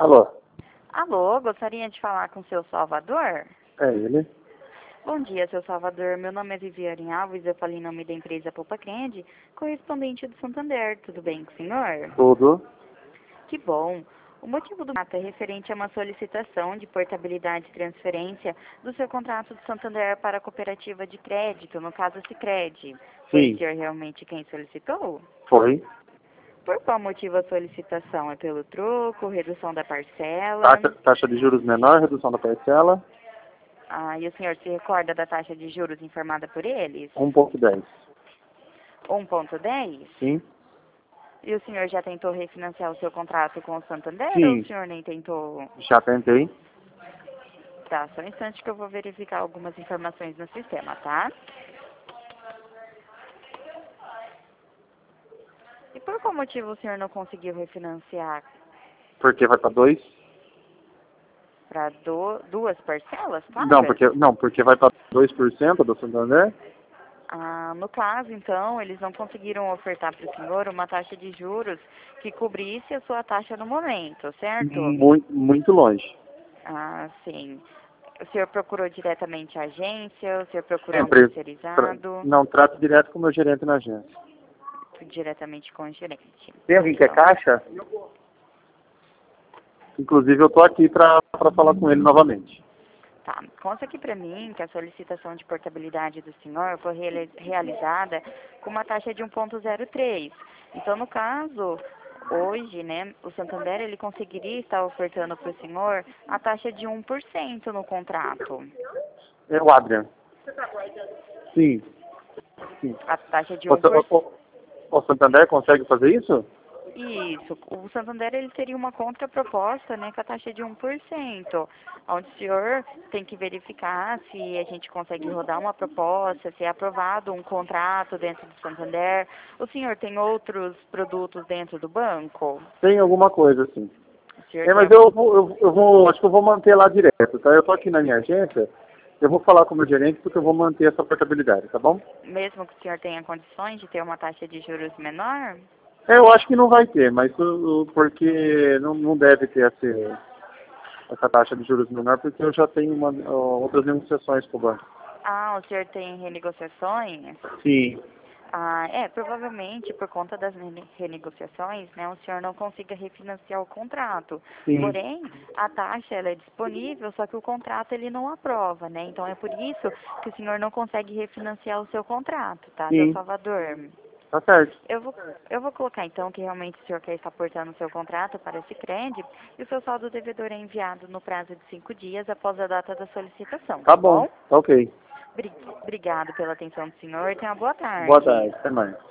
Alô, Alô, gostaria de falar com o seu Salvador? é ele? Bom dia, seu Salvador. Meu nome é Viviane Alves, eu falo em nome da empresa Poupa Crede, correspondente do Santander. Tudo bem com o senhor? Tudo? Que bom. O motivo do ato é referente a uma solicitação de portabilidade e transferência do seu contrato do Santander para a cooperativa de crédito, no caso Sicredi. Foi o Sim, senhor realmente quem solicitou? foi. Por qual motivo a solicitação? É pelo troco, redução da parcela? Taxa de juros menor, redução da parcela, Ah, e o senhor se recorda da taxa de juros informada por eles? 1,10. 1,10? Sim? E o senhor já tentou refinanciar o seu contrato com o Santander ou o Sim, senhor nem tentou? já tentei. Tá, só um instante que eu vou verificar algumas informações no sistema, tá? E por qual motivo o senhor não conseguiu refinanciar Porque vai para 2? para duas parcelas Não, pagas? porque vai para 2% do Santander? Ah, no caso, então, eles não conseguiram ofertar para o senhor uma taxa de juros que cobrisse a sua taxa no momento, certo? Muito, muito longe. Ah, sim. O senhor procurou diretamente a agência, o senhor procurou um Sempre. terceirizado, Não, trato direto com o meu gerente na agência. diretamente com o gerente. Tem alguém que é Então, caixa? Inclusive eu estou aqui para falar com ele novamente. tá. Consta aqui para mim que a solicitação de portabilidade do senhor foi realizada com uma taxa de 1,03. Então, no caso, hoje, né, o Santander ele conseguiria estar ofertando para o senhor a taxa de 1% no contrato. É o Adrian. Sim, sim. A taxa de O, 1%. o Santander consegue fazer isso? Isso, o Santander ele teria uma contraproposta, né, com a taxa de 1%, onde o senhor tem que verificar se a gente consegue rodar uma proposta, se é aprovado um contrato dentro do Santander. O senhor tem outros produtos dentro do banco? Tem alguma coisa, sim. O senhor É, tem mas algum... acho que eu vou manter lá direto, tá? Eu tô aqui na minha agência, eu vou falar com o meu gerente porque eu vou manter essa portabilidade, tá bom? Mesmo que o senhor tenha condições de ter uma taxa de juros menor? É, eu acho que não vai ter, mas porque não deve ter essa taxa de juros menor, porque eu já tenho outras negociações com o banco. Ah, o senhor tem renegociações? Sim, Ah, provavelmente por conta das renegociações, né, o senhor não consiga refinanciar o contrato. sim, Porém, a taxa ela é disponível, só que o contrato ele não aprova, né? Então é por isso que o senhor não consegue refinanciar o seu contrato, tá, seu sim, Salvador? tá certo. Eu vou, eu vou colocar então que realmente o senhor quer estar aportando o seu contrato para esse crédito e o seu saldo devedor é enviado no prazo de 5 dias após a data da solicitação, Tá tá bom, bom? tá ok. Obrigado pela atenção do senhor e tenha uma boa Boa tarde. tarde, até mais.